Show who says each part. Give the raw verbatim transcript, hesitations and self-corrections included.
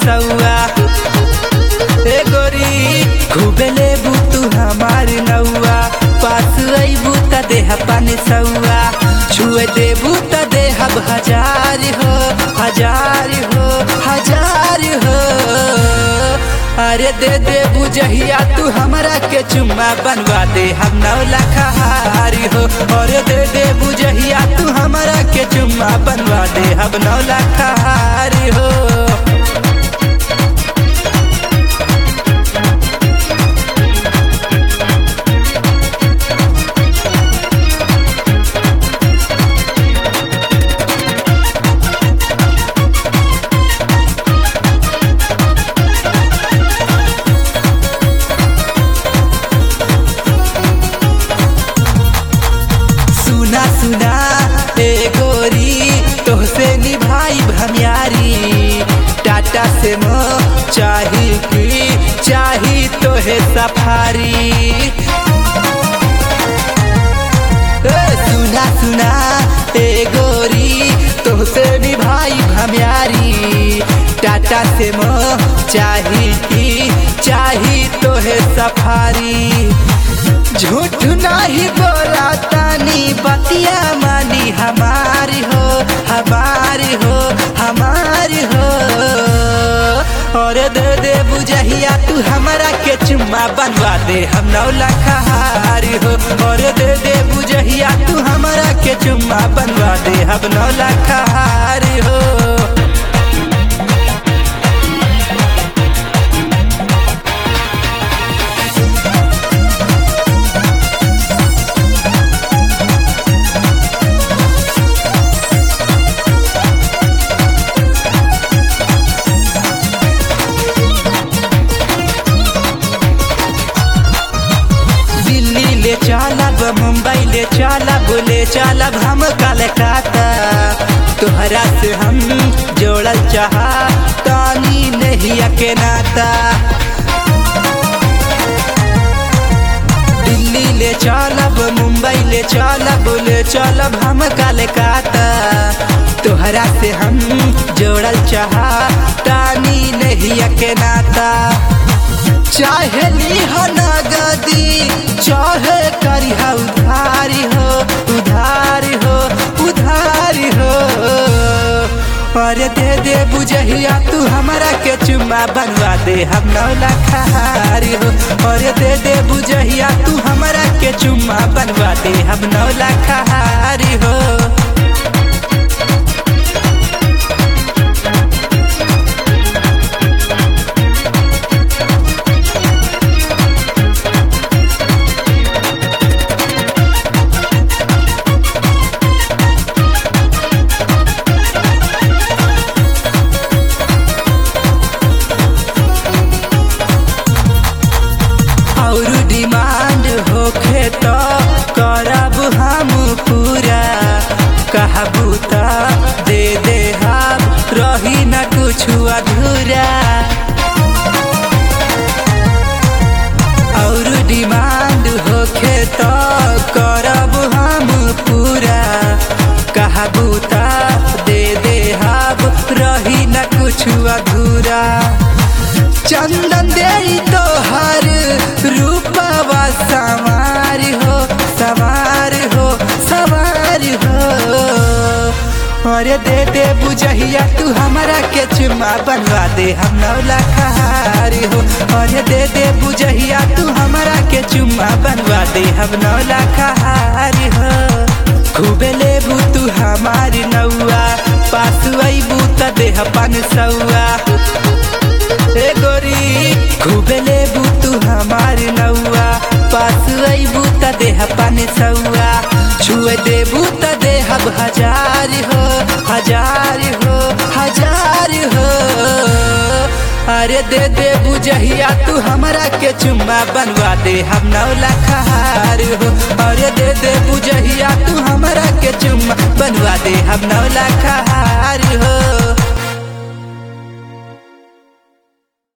Speaker 1: सौआ। ए गोरी खूबे लेबू तू हमार नौआ, पास अबू त देह पानी सौआ, छुए देबू त देहब हजार हो हजार हो हजार हो। अरे दे दे बुझहिया तू हमरा के चुम्मा बनवा दे हम नौ लखहारी हो। अरे दे दे बुझहिया तू हमरा के चुम्मा बनवा दे हम नौ लखहारी हो। सुना ए गोरी तोहसे निभाई भमियारी, टाटा से मो चाही की चाही तोहे सफारी। सुना सुना ए गोरी तोहसे निभाई भमियारी, टाटा से मो चाही की चाही तोहे सफारी। झूठ नहीं बोला तानी बतिया मानी हमारी हो हमारी हो हमारी हो। और दे दे बुझहिया तू हमरा के चुम्मा बनवा दे हम नौ लखहारी हो। और दे दे बुझहिया तू हमरा के चुम्मा बनवा दे हम नौ लखहारी हो। ले चलब मुंबई ले चलब ले चलब हम कलकत्ता, तोहरा से हम जोड़ल चाहा तानी नहीं के नाता। दिल्ली ले चलब मुंबई ले चलब ले चलब हम कलकत्ता, तोहरा से हम जोड़ल चाहा तानी नहीं के नाता। चाहे लीह नगदी चाहे करिहा उधारी हो उधारी हो उधारी हो। अरे दे दे बुझहिया तू हमरा के चुम्मा बनवा दे हम नौ लखहारी हो। अरे दे दे बुझहिया तू हमरा के चुम्मा बनवा दे हम नौ लखहारी हो। और डिमांड होखे तो करब हम पूरा, कहबू त दे दे हम रही न कुछ अधूरा। और डिमांड होखे तो करब हम पूरा, कहबू त दे दे हम रही न कुछ अधूरा। चंदन दे तो हर रूपवा सवार हो सवार हो सवार हो। और दे दे बुझहिया तू हमरा के चुम्मा बनवा दे हम नौ लखहारी हो। और दे दे बुझहिया तू हमरा के चुम्मा बनवा दे हम नौ लखहारी हो। खूबे लेबू तू हमारी नौआ, पास अबू त देह पान सौआ। ए गोरी खूबे लेबू तू हमारी नौआ, पास अबू त देह पानी सौआ, छुए देबू त देहब हजार हो हजार हो हजार हो। अरे दे दे बुझहिया तू हमरा के चुम्मा बनवा दे हम नौ लखहारी हो। अरे दे दे बुझहिया तू हमरा के चुम्मा बनवा दे हम नौ लखहारी।